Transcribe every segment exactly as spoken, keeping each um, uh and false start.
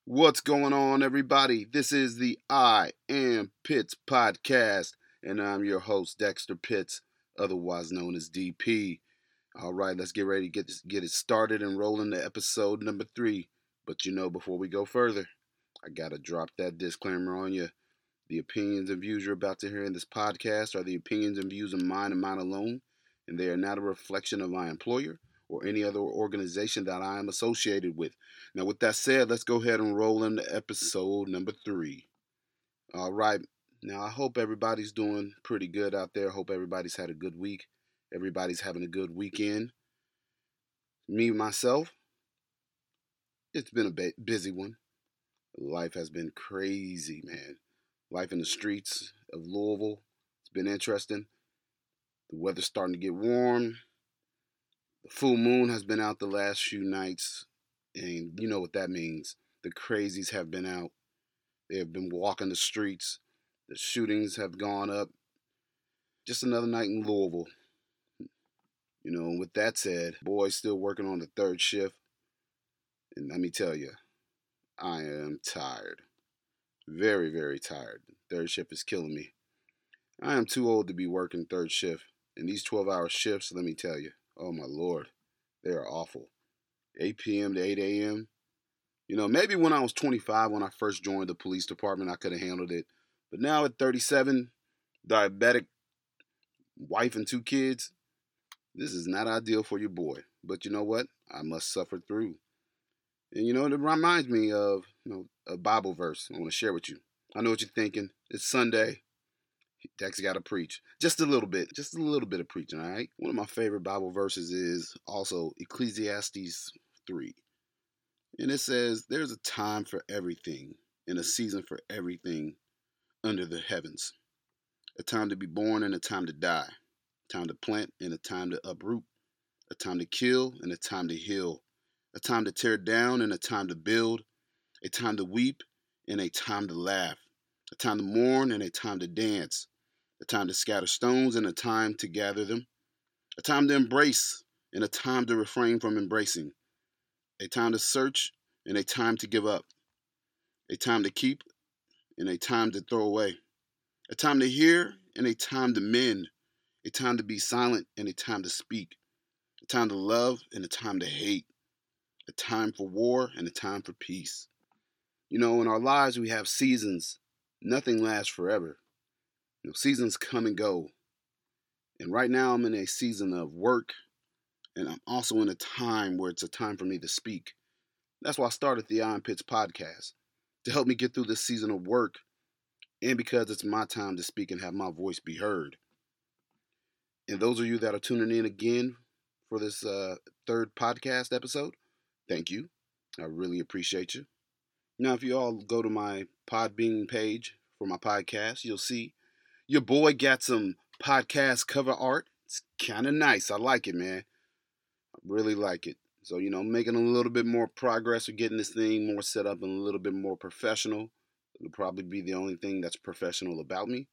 What's going on, everybody? This is the I Am Pitts podcast, and I'm your host, Dexter Pitts, otherwise known as D P. All right, let's get ready to get this, get it started and roll into episode number three. But you know, before we go further, I gotta drop that disclaimer on you. The opinions and views you're about to hear in this podcast are the opinions and views of mine and mine alone, and they are not a reflection of my employer or any other organization that I am associated with. Now, with that said, let's go ahead and roll into episode number three. All right. Now, I hope everybody's doing pretty good out there. I hope everybody's had a good week. Everybody's having a good weekend. Me, myself, it's been a busy one. Life has been crazy, man. Life in the streets of Louisville, it's been interesting. The weather's starting to get warm. The full moon has been out the last few nights, and you know what that means. The crazies have been out. They have been walking the streets. The shootings have gone up. Just another night in Louisville. You know, and with that said, boys still working on the third shift. And let me tell you, I am tired. Very, very tired. Third shift is killing me. I am too old to be working third shift. And these twelve-hour shifts, let me tell you, oh my Lord, they are awful. eight p.m. to eight a.m. You know, maybe when I was twenty-five, when I first joined the police department, I could have handled it. But now at thirty-seven, diabetic, wife and two kids, this is not ideal for your boy. But you know what? I must suffer through. And you know, it reminds me of you know a Bible verse I want to share with you. I know what you're thinking. It's Sunday. Dex got to preach. Just a little bit. Just a little bit of preaching, all right? One of my favorite Bible verses is also Ecclesiastes three. And it says, there's a time for everything and a season for everything under the heavens. A time to be born and a time to die. A time to plant and a time to uproot. A time to kill and a time to heal. A time to tear down and a time to build. A time to weep and a time to laugh. A time to mourn and a time to dance. A time to scatter stones and a time to gather them. A time to embrace and a time to refrain from embracing. A time to search and a time to give up. A time to keep and a time to throw away. A time to hear and a time to mend. A time to be silent and a time to speak. A time to love and a time to hate. A time for war and a time for peace. You know, in our lives we have seasons. Nothing lasts forever. You know, seasons come and go. And right now I'm in a season of work. And I'm also in a time where it's a time for me to speak. That's why I started the I Am Pitts podcast. To help me get through this season of work. And because it's my time to speak and have my voice be heard. And those of you that are tuning in again for this uh, third podcast episode, thank you. I really appreciate you. Now, if you all go to my Podbean page for my podcast, you'll see your boy got some podcast cover art. It's kind of nice. I like it, man. I really like it. So, you know, making a little bit more progress or getting this thing more set up and a little bit more professional. It'll probably be the only thing that's professional about me.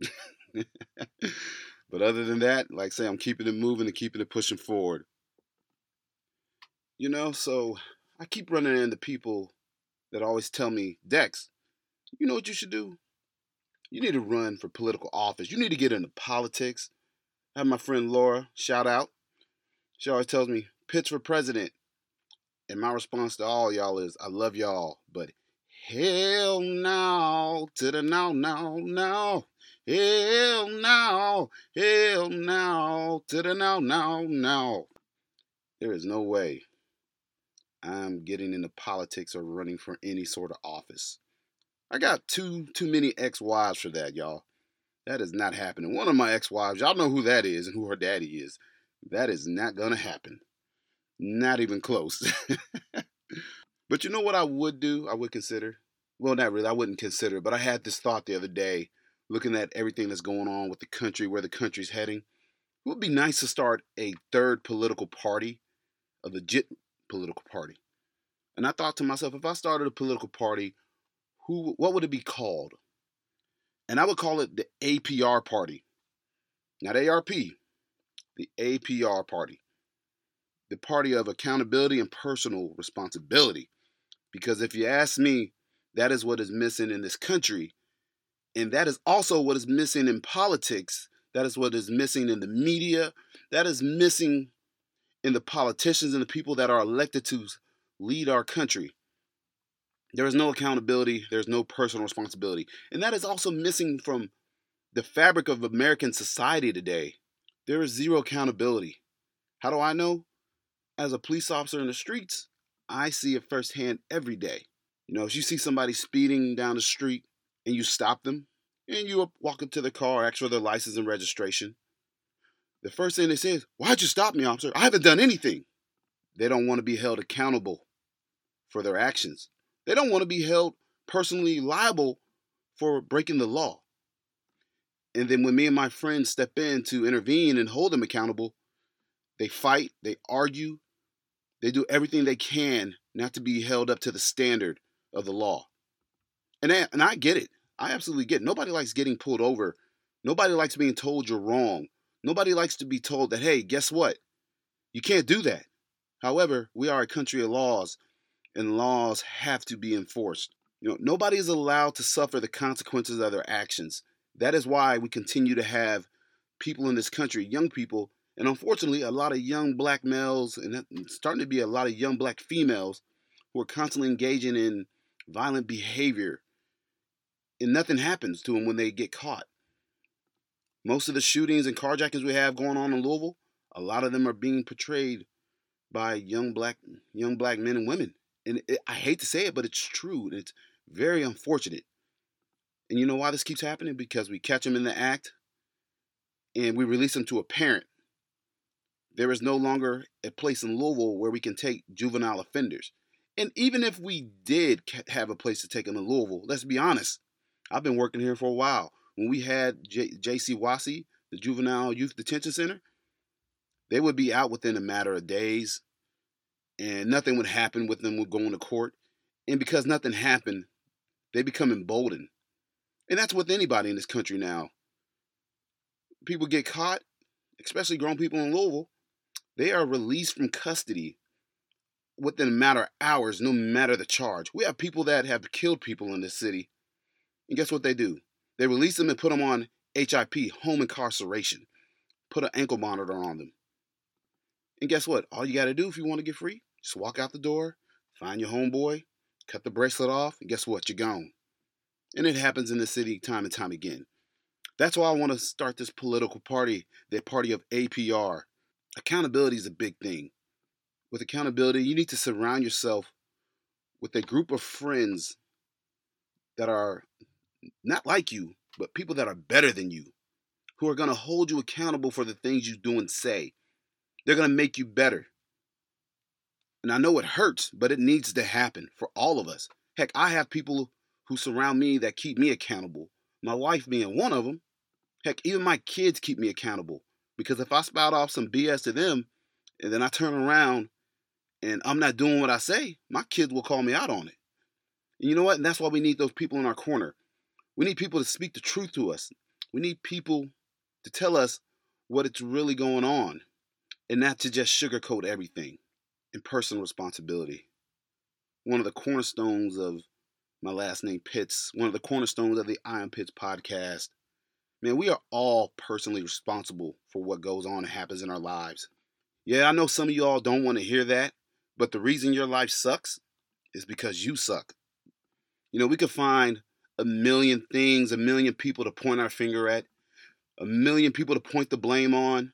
But other than that, like I say, I'm keeping it moving and keeping it pushing forward. You know, so I keep running into people that always tell me, Dex, you know what you should do? You need to run for political office. You need to get into politics. I have my friend Laura, shout out. She always tells me, pitch for president. And my response to all y'all is, I love y'all, but hell no, to the no, no, no. Hell no, hell no, to the no, no, no. There is no way I'm getting into politics or running for any sort of office. I got too too many ex-wives for that, y'all. That is not happening. One of my ex-wives, y'all know who that is and who her daddy is. That is not going to happen. Not even close. But you know what I would do? I would consider? Well, not really. I wouldn't consider. But I had this thought the other day, looking at everything that's going on with the country, where the country's heading. It would be nice to start a third political party, a legit political party. And I thought to myself, if I started a political party, who, what would it be called? And I would call it the A P R party. Not A R P. The A P R party. The party of accountability and personal responsibility. Because if you ask me, that is what is missing in this country. And that is also what is missing in politics. That is what is missing in the media. That is missing in the politicians and the people that are elected to lead our country. There is no accountability. There's no personal responsibility. And that is also missing from the fabric of American society today. There is zero accountability. How do I know? As a police officer in the streets, I see it firsthand every day. You know, if you see somebody speeding down the street and you stop them and you walk up to their car, ask for their license and registration, the first thing they say is, "Why'd you stop me, officer? I haven't done anything." They don't want to be held accountable for their actions. They don't want to be held personally liable for breaking the law. And then when me and my friends step in to intervene and hold them accountable, they fight, they argue, they do everything they can not to be held up to the standard of the law. And I, and I get it. I absolutely get it. Nobody likes getting pulled over. Nobody likes being told you're wrong. Nobody likes to be told that, hey, guess what? You can't do that. However, we are a country of laws, and laws have to be enforced. You know, nobody is allowed to suffer the consequences of their actions. That is why we continue to have people in this country, young people, and unfortunately, a lot of young black males, and starting to be a lot of young black females, who are constantly engaging in violent behavior, and nothing happens to them when they get caught. Most of the shootings and carjackings we have going on in Louisville, a lot of them are being portrayed by young black young black men and women. And it, I hate to say it, but it's true. And it's very unfortunate. And you know why this keeps happening? Because we catch them in the act and we release them to a parent. There is no longer a place in Louisville where we can take juvenile offenders. And even if we did have a place to take them in Louisville, let's be honest. I've been working here for a while. When we had J- J.C. Wassey, the Juvenile Youth Detention Center, they would be out within a matter of days, and nothing would happen with them going to court. And because nothing happened, they become emboldened. And that's with anybody in this country now. People get caught, especially grown people in Louisville. They are released from custody within a matter of hours, no matter the charge. We have people that have killed people in this city. And guess what they do? They release them and put them on H I P, home incarceration. Put an ankle monitor on them. And guess what? All you got to do if you want to get free, just walk out the door, find your homeboy, cut the bracelet off, and guess what? You're gone. And it happens in the city time and time again. That's why I want to start this political party, the party of A P R. Accountability is a big thing. With accountability, you need to surround yourself with a group of friends that are not like you, but people that are better than you, who are going to hold you accountable for the things you do and say. They're going to make you better. And I know it hurts, but it needs to happen for all of us. Heck, I have people who surround me that keep me accountable. My wife being one of them. Heck, even my kids keep me accountable. Because if I spout off some B S to them, and then I turn around and I'm not doing what I say, my kids will call me out on it. And you know what? And that's why we need those people in our corner. We need people to speak the truth to us. We need people to tell us what it's really going on and not to just sugarcoat everything. And personal responsibility. One of the cornerstones of my last name Pitts, one of the cornerstones of the I Am Pitts podcast. Man, we are all personally responsible for what goes on and happens in our lives. Yeah, I know some of y'all don't want to hear that, but the reason your life sucks is because you suck. You know, we could find a million things, a million people to point our finger at, a million people to point the blame on.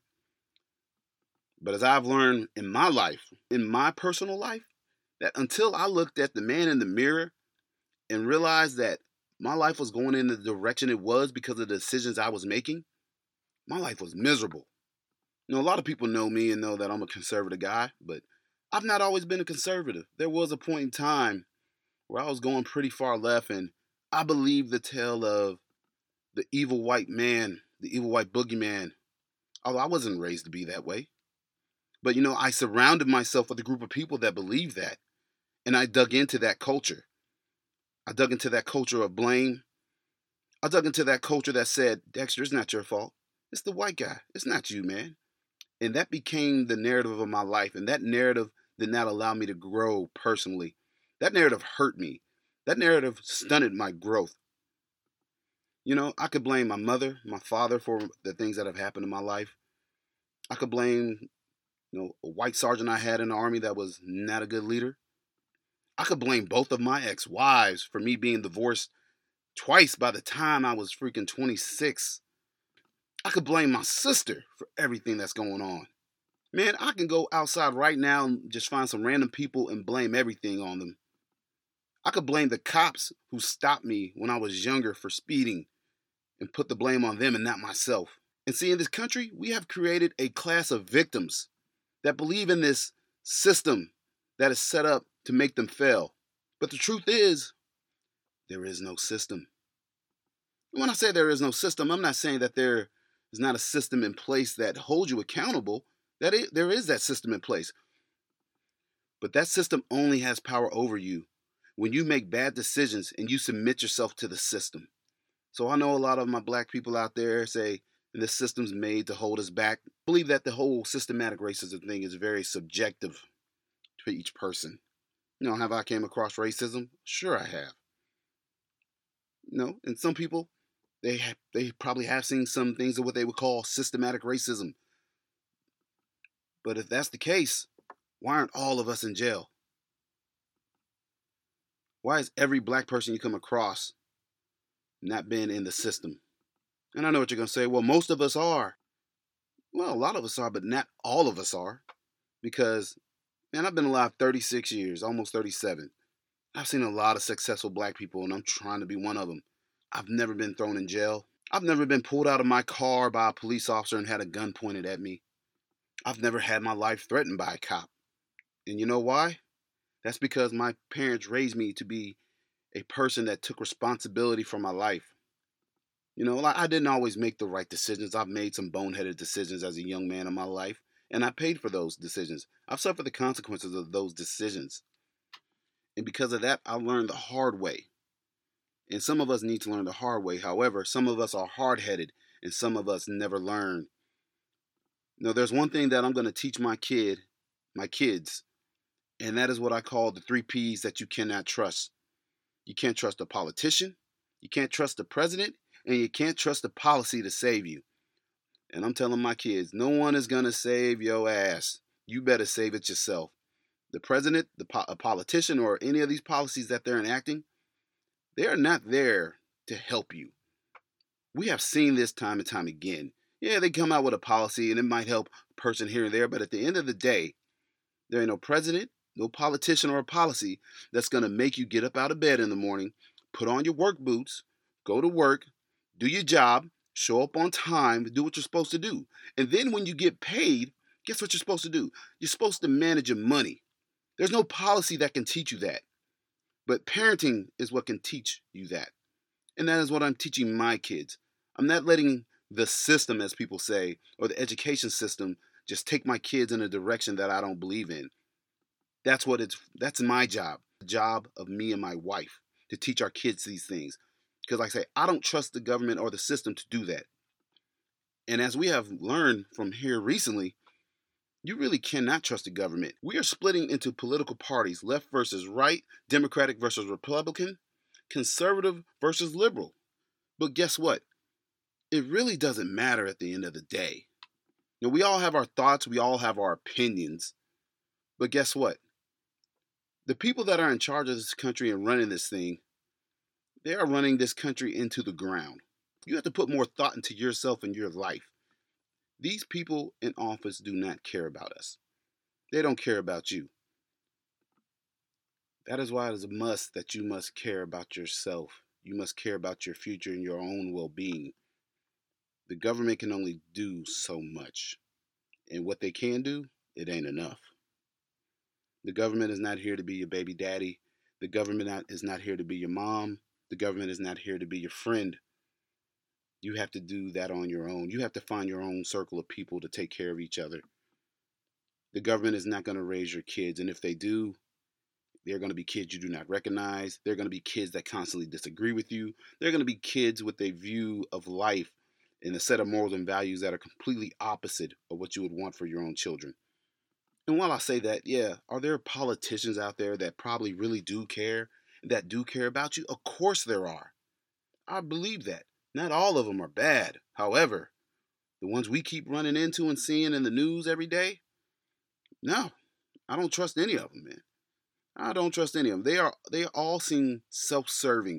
But as I've learned in my life, in my personal life, that until I looked at the man in the mirror and realized that my life was going in the direction it was because of the decisions I was making, my life was miserable. You know, a lot of people know me and know that I'm a conservative guy, but I've not always been a conservative. There was a point in time where I was going pretty far left, and I believed the tale of the evil white man, the evil white boogeyman, although I wasn't raised to be that way. But, you know, I surrounded myself with a group of people that believed that. And I dug into that culture. I dug into that culture of blame. I dug into that culture that said, Dexter, it's not your fault. It's the white guy. It's not you, man. And that became the narrative of my life. And that narrative did not allow me to grow personally. That narrative hurt me. That narrative stunted my growth. You know, I could blame my mother, my father for the things that have happened in my life. I could blame, you know, a white sergeant I had in the army that was not a good leader. I could blame both of my ex-wives for me being divorced twice by the time I was freaking twenty-six. I could blame my sister for everything that's going on. Man, I can go outside right now and just find some random people and blame everything on them. I could blame the cops who stopped me when I was younger for speeding and put the blame on them and not myself. And see, in this country, we have created a class of victims that believe in this system that is set up to make them fail. But the truth is, there is no system. And when I say there is no system, I'm not saying that there is not a system in place that holds you accountable. That is, there is that system in place. But that system only has power over you when you make bad decisions and you submit yourself to the system. So I know a lot of my black people out there say this system's made to hold us back. I believe that the whole systematic racism thing is very subjective to each person. You know, have I came across racism? Sure I have. You know, and some people, they have, they probably have seen some things of what they would call systematic racism. But if that's the case, why aren't all of us in jail? Why is every black person you come across not been in the system? And I know what you're going to say. Well, most of us are. Well, a lot of us are, but not all of us are. Because, man, I've been alive thirty-six years, almost thirty-seven. I've seen a lot of successful black people, and I'm trying to be one of them. I've never been thrown in jail. I've never been pulled out of my car by a police officer and had a gun pointed at me. I've never had my life threatened by a cop. And you know why? That's because my parents raised me to be a person that took responsibility for my life. You know, I didn't always make the right decisions. I've made some boneheaded decisions as a young man in my life, and I paid for those decisions. I've suffered the consequences of those decisions. And because of that, I learned the hard way. And some of us need to learn the hard way. However, some of us are hard-headed, and some of us never learn. You know, there's one thing that I'm going to teach my kid, my kids, and that is what I call the three P's that you cannot trust. You can't trust a politician, you can't trust the president, and you can't trust the policy to save you. And I'm telling my kids, no one is going to save your ass. You better save it yourself. The president, the po- a politician, or any of these policies that they're enacting, they are not there to help you. We have seen this time and time again. Yeah, they come out with a policy and it might help a person here and there, but at the end of the day, there ain't no president, no politician or a policy that's going to make you get up out of bed in the morning, put on your work boots, go to work, do your job, show up on time, do what you're supposed to do. And then when you get paid, guess what you're supposed to do? You're supposed to manage your money. There's no policy that can teach you that. But parenting is what can teach you that. And that is what I'm teaching my kids. I'm not letting the system, as people say, or the education system just take my kids in a direction that I don't believe in. That's what it's that's my job. The job of me and my wife to teach our kids these things. Because like I say, I don't trust the government or the system to do that. And as we have learned from here recently, you really cannot trust the government. We are splitting into political parties, left versus right, Democratic versus Republican, conservative versus liberal. But guess what? It really doesn't matter at the end of the day. You know, we all have our thoughts, we all have our opinions. But guess what? The people that are in charge of this country and running this thing, they are running this country into the ground. You have to put more thought into yourself and your life. These people in office do not care about us. They don't care about you. That is why it is a must that you must care about yourself. You must care about your future and your own well-being. The government can only do so much. And what they can do, it ain't enough. The government is not here to be your baby daddy. The government is not here to be your mom. The government is not here to be your friend. You have to do that on your own. You have to find your own circle of people to take care of each other. The government is not going to raise your kids. And if they do, they're going to be kids you do not recognize. They're going to be kids that constantly disagree with you. They're going to be kids with a view of life and a set of morals and values that are completely opposite of what you would want for your own children. And while I say that, yeah, are there politicians out there that probably really do care, that do care about you? Of course there are. I believe that. Not all of them are bad. However, the ones we keep running into and seeing in the news every day, no, I don't trust any of them, man. I don't trust any of them. They are they all seem self-serving.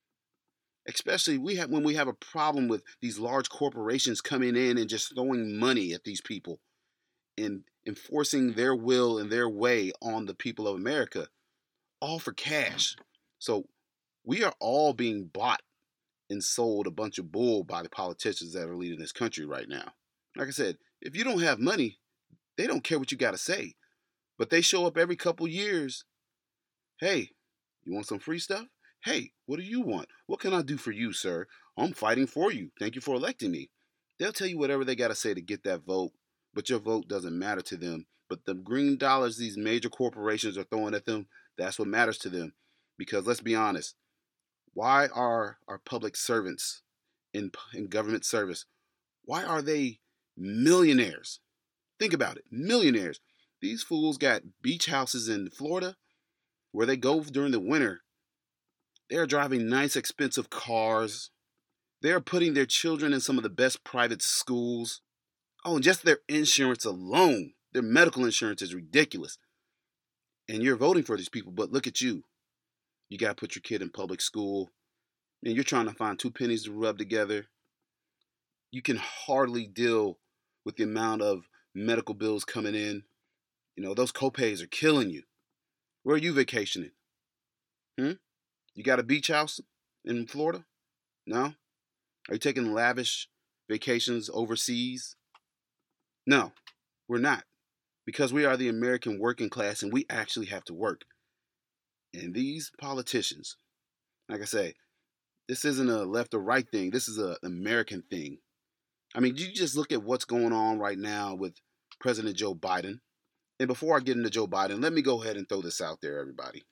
Especially we have when we have a problem with these large corporations coming in and just throwing money at these people and enforcing their will and their way on the people of America, all for cash. So we are all being bought and sold a bunch of bull by the politicians that are leading this country right now. Like I said, if you don't have money, they don't care what you got to say. But they show up every couple years. Hey, you want some free stuff? Hey, what do you want? What can I do for you, sir? I'm fighting for you. Thank you for electing me. They'll tell you whatever they got to say to get that vote, but your vote doesn't matter to them. But the green dollars these major corporations are throwing at them, that's what matters to them. Because let's be honest, why are our public servants in, in government service, why are they millionaires? Think about it, millionaires. These fools got beach houses in Florida where they go during the winter. They're driving nice, expensive cars. They're putting their children in some of the best private schools. Oh, and just their insurance alone, their medical insurance is ridiculous. And you're voting for these people, but look at you. You got to put your kid in public school, and you're trying to find two pennies to rub together. You can hardly deal with the amount of medical bills coming in. You know, those copays are killing you. Where are you vacationing? Hmm? You got a beach house in Florida? No? Are you taking lavish vacations overseas? No, we're not. Because we are the American working class and we actually have to work. And these politicians, like I say, this isn't a left or right thing. This is an American thing. I mean, you just look at what's going on right now with President Joe Biden. And before I get into Joe Biden, let me go ahead and throw this out there, everybody.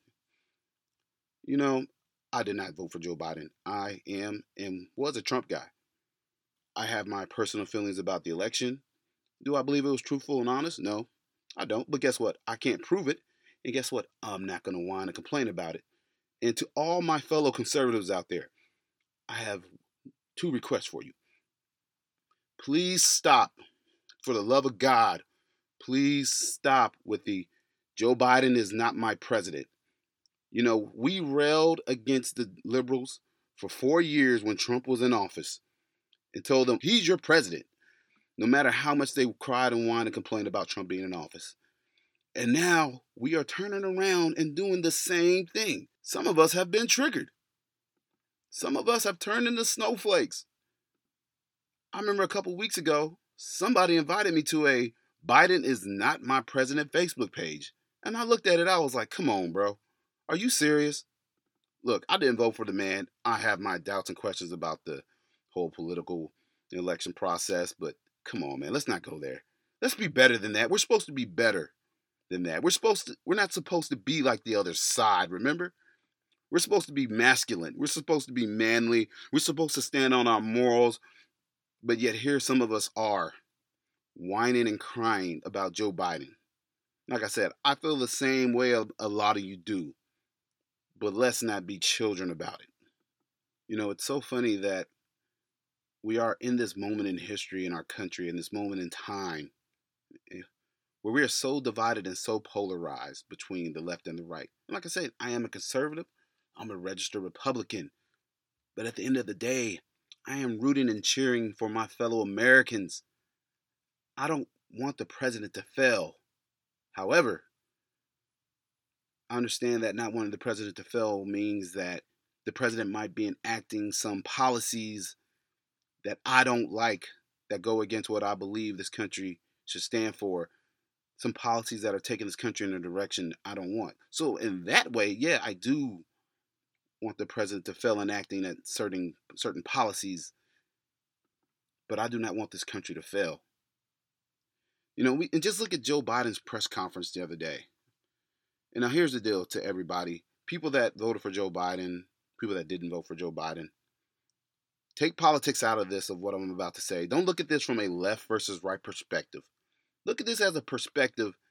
You know, I did not vote for Joe Biden. I am and was a Trump guy. I have my personal feelings about the election. Do I believe it was truthful and honest? No, I don't. But guess what? I can't prove it. And guess what? I'm not going to whine and complain about it. And to all my fellow conservatives out there, I have two requests for you. Please stop. For the love of God, please stop with the Joe Biden is not my president. You know, we railed against the liberals for four years when Trump was in office and told them, he's your president, no matter how much they cried and whined and complained about Trump being in office. And now we are turning around and doing the same thing. Some of us have been triggered. Some of us have turned into snowflakes. I remember a couple weeks ago, somebody invited me to a Biden is not my president Facebook page. And I looked at it, I was like, come on, bro. Are you serious? Look, I didn't vote for the man. I have my doubts and questions about the whole political election process, but come on, man, let's not go there. Let's be better than that. We're supposed to be better than that. We're supposed to we're not supposed to be like the other side, remember? We're supposed to be masculine. We're supposed to be manly. We're supposed to stand on our morals. But yet here some of us are whining and crying about Joe Biden. Like I said, I feel the same way a, a lot of you do. But let's not be children about it. You know, it's so funny that we are in this moment in history in our country, in this moment in time, where we are so divided and so polarized between the left and the right. And like I said, I am a conservative. I'm a registered Republican. But at the end of the day, I am rooting and cheering for my fellow Americans. I don't want the president to fail. However, I understand that not wanting the president to fail means that the president might be enacting some policies that I don't like, that go against what I believe this country should stand for. Some policies that are taking this country in a direction I don't want. So in that way, yeah, I do want the president to fail enacting at certain certain policies, but I do not want this country to fail. You know, we and just look at Joe Biden's press conference the other day. And now here's the deal to everybody. People that voted for Joe Biden, people that didn't vote for Joe Biden. Take politics out of this, of what I'm about to say. Don't look at this from a left versus right perspective. Look at this as a perspective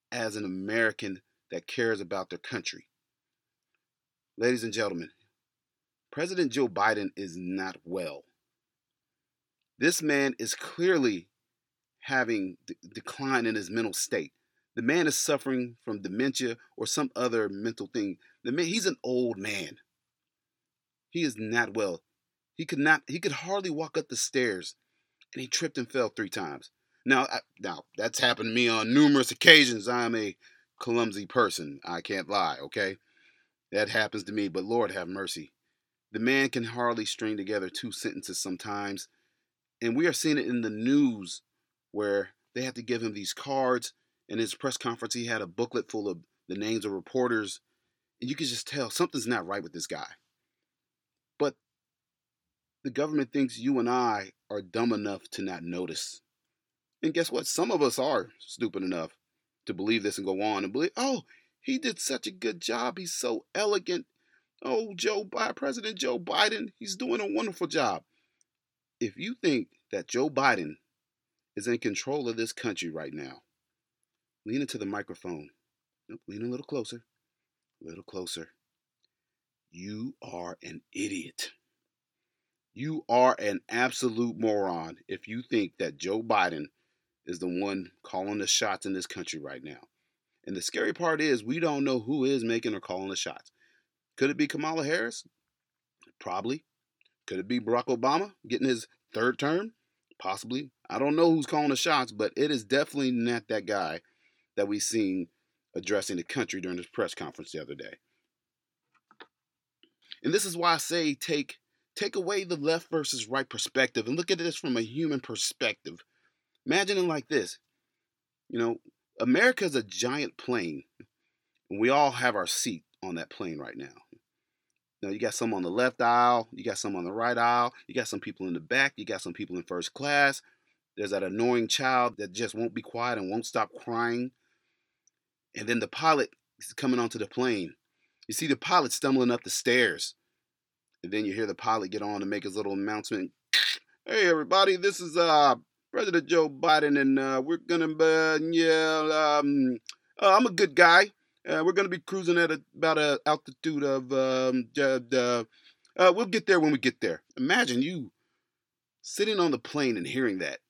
as an American that cares about their country. Ladies and gentlemen, President Joe Biden is not well. This man is clearly having d- decline in his mental state. The man is suffering from dementia or some other mental thing. The man, he's an old man. He is not well. He could not. He could hardly walk up the stairs, and he tripped and fell three times. Now, I, now that's happened to me on numerous occasions. I'm a clumsy person. I can't lie. Okay, that happens to me. But Lord have mercy. The man can hardly string together two sentences sometimes, and we are seeing it in the news where they have to give him these cards. In his press conference, he had a booklet full of the names of reporters, and you can just tell something's not right with this guy. But the government thinks you and I are dumb enough to not notice. And guess what? Some of us are stupid enough to believe this and go on and believe, oh, he did such a good job. He's so elegant. Oh, Joe Biden, President Joe Biden, he's doing a wonderful job. If you think that Joe Biden is in control of this country right now, lean into the microphone. Nope, lean a little closer. A little closer. You are an idiot. You are an absolute moron if you think that Joe Biden is the one calling the shots in this country right now. And the scary part is we don't know who is making or calling the shots. Could it be Kamala Harris? Probably. Could it be Barack Obama getting his third term? Possibly. I don't know who's calling the shots, but it is definitely not that guy that we seen addressing the country during his press conference the other day. And this is why I say take take away the left versus right perspective and look at this from a human perspective. Imagine it like this. You know, America is a giant plane, and we all have our seat on that plane right now. Now, you got some on the left aisle, you got some on the right aisle, you got some people in the back, you got some people in first class. There's that annoying child that just won't be quiet and won't stop crying. And then the pilot is coming onto the plane. You see the pilot stumbling up the stairs. And then you hear the pilot get on and make his little announcement. Hey, everybody, this is uh, President Joe Biden, and uh, we're going to, uh, yeah, um, uh, I'm a good guy. Uh, we're going to be cruising at a, about an altitude of, um, uh, uh, uh, we'll get there when we get there. Imagine you sitting on the plane and hearing that.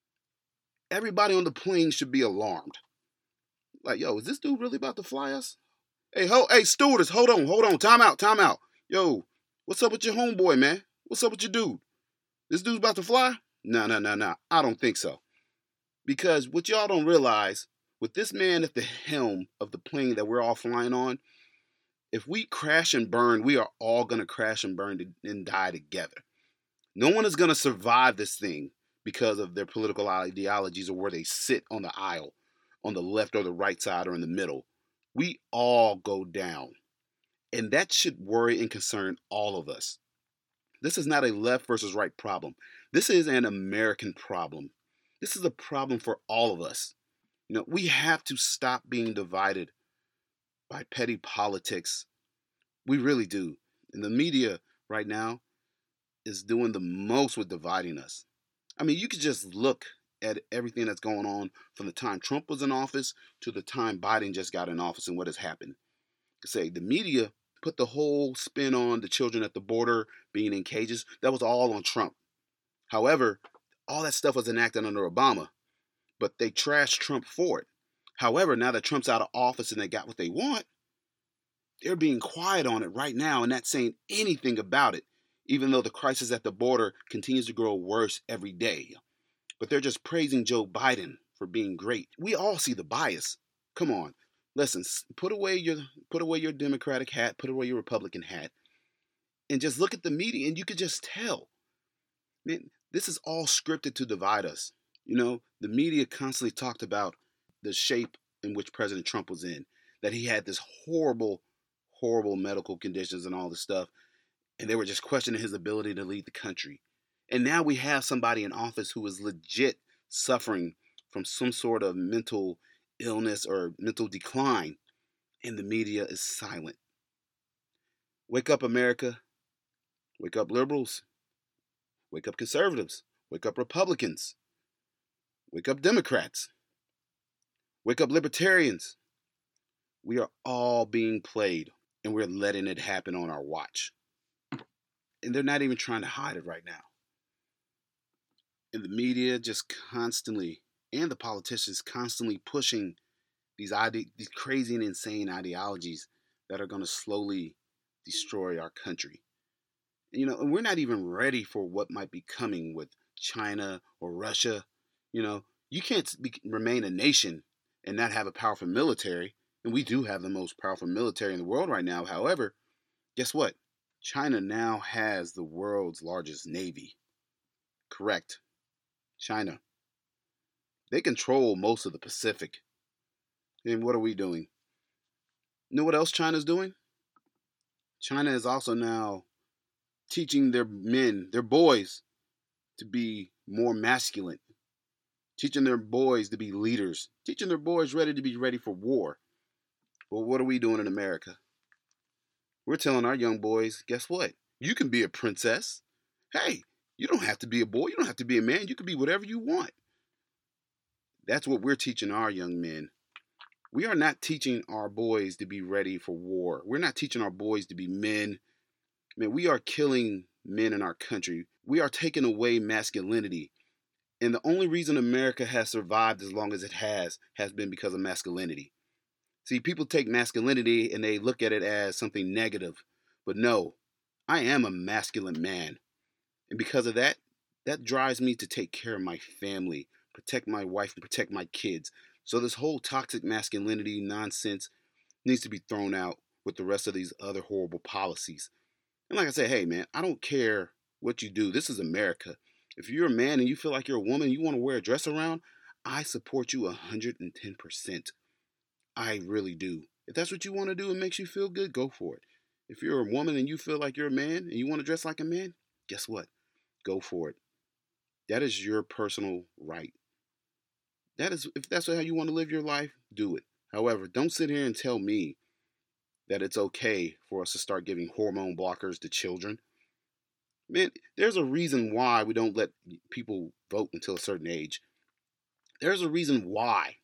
Everybody on the plane should be alarmed. Like, yo, is this dude really about to fly us? Hey, ho, hey, stewardess, hold on, hold on, time out, time out. Yo, what's up with your homeboy, man? What's up with your dude? This dude's about to fly? No, no, no, no, I don't think so. Because what y'all don't realize, with this man at the helm of the plane that we're all flying on, if we crash and burn, we are all going to crash and burn and die together. No one is going to survive this thing because of their political ideologies or where they sit on the aisle, on the left or the right side or in the middle. We all go down. And that should worry and concern all of us. This is not a left versus right problem. This is an American problem. This is a problem for all of us. You know, we have to stop being divided by petty politics. We really do. And the media right now is doing the most with dividing us. I mean, you could just look at everything that's going on from the time Trump was in office to the time Biden just got in office and what has happened. Say the media put the whole spin on the children at the border being in cages. That was all on Trump. However, all that stuff was enacted under Obama, but they trashed Trump for it. However, now that Trump's out of office and they got what they want, they're being quiet on it right now and not saying anything about it, even though the crisis at the border continues to grow worse every day. But they're just praising Joe Biden for being great. We all see the bias. Come on. Listen, put away your put away your Democratic hat, put away your Republican hat, and just look at the media, and you could just tell. Man, this is all scripted to divide us. You know, the media constantly talked about the shape in which President Trump was in, that he had this horrible, horrible medical conditions and all this stuff, and they were just questioning his ability to lead the country. And now we have somebody in office who is legit suffering from some sort of mental illness or mental decline, and the media is silent. Wake up, America. Wake up, liberals. Wake up, conservatives. Wake up, Republicans. Wake up, Democrats. Wake up, libertarians. We are all being played, and we're letting it happen on our watch. And they're not even trying to hide it right now. And the media just constantly, and the politicians constantly pushing these ide- these crazy and insane ideologies that are going to slowly destroy our country. You know, and we're not even ready for what might be coming with China or Russia. You know, you can't be, remain a nation and not have a powerful military. And we do have the most powerful military in the world right now. However, guess what? China now has the world's largest navy. Correct. China. They control most of the Pacific. And what are we doing? You know what else China's doing? China is also now teaching their men, their boys, to be more masculine, teaching their boys to be leaders, teaching their boys ready to be ready for war. Well, what are we doing in America? We're telling our young boys, guess what? You can be a princess. Hey, you don't have to be a boy. You don't have to be a man. You can be whatever you want. That's what we're teaching our young men. We are not teaching our boys to be ready for war. We're not teaching our boys to be men. Man, we are killing men in our country. We are taking away masculinity. And the only reason America has survived as long as it has has been because of masculinity. See, people take masculinity and they look at it as something negative. But no, I am a masculine man. And because of that, that drives me to take care of my family, protect my wife, and protect my kids. So this whole toxic masculinity nonsense needs to be thrown out with the rest of these other horrible policies. And like I said, hey man, I don't care what you do. This is America. If you're a man and you feel like you're a woman and you want to wear a dress around, I support you one hundred ten percent. I really do. If that's what you want to do and makes you feel good, go for it. If you're a woman and you feel like you're a man and you want to dress like a man, guess what? Go for it. That is your personal right. That is, if that's how you want to live your life, do it. However, don't sit here and tell me that it's okay for us to start giving hormone blockers to children. Man, there's a reason why we don't let people vote until a certain age. There's a reason why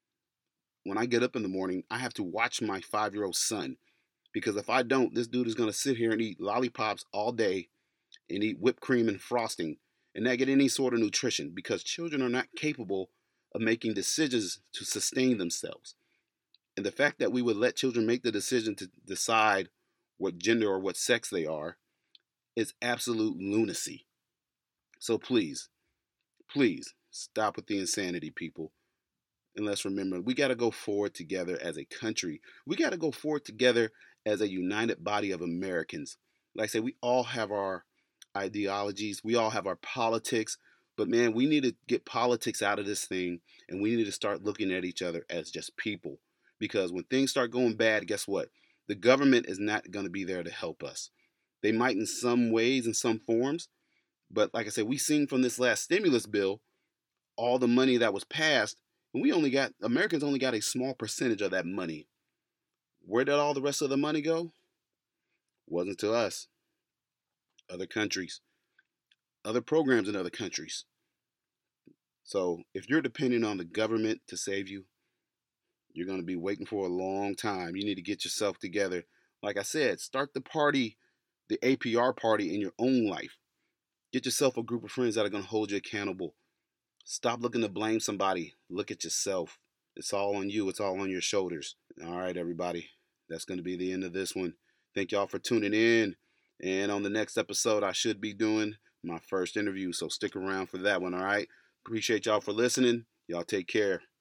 when I get up in the morning, I have to watch my five-year-old son. Because if I don't, this dude is going to sit here and eat lollipops all day and eat whipped cream and frosting and not get any sort of nutrition because children are not capable of making decisions to sustain themselves. And the fact that we would let children make the decision to decide what gender or what sex they are is absolute lunacy. So please, please stop with the insanity, people. And let's remember, we got to go forward together as a country. We got to go forward together as a united body of Americans. Like I said, we all have our ideologies, we all have our politics, but man, we need to get politics out of this thing and we need to start looking at each other as just people. Because when things start going bad, guess what? The government is not going to be there to help us. They might in some ways, in some forms, but like I said, we seen from this last stimulus bill, all the money that was passed, and we only got, Americans only got a small percentage of that money. Where did all the rest of the money go? Wasn't to us. Other countries. Other programs in other countries. So if you're depending on the government to save you, you're going to be waiting for a long time. You need to get yourself together. Like I said, start the party, the A P R party in your own life. Get yourself a group of friends that are going to hold you accountable. Stop looking to blame somebody. Look at yourself. It's all on you. It's all on your shoulders. All right, everybody. That's going to be the end of this one. Thank y'all for tuning in. And on the next episode, I should be doing my first interview. So stick around for that one, all right? Appreciate y'all for listening. Y'all take care.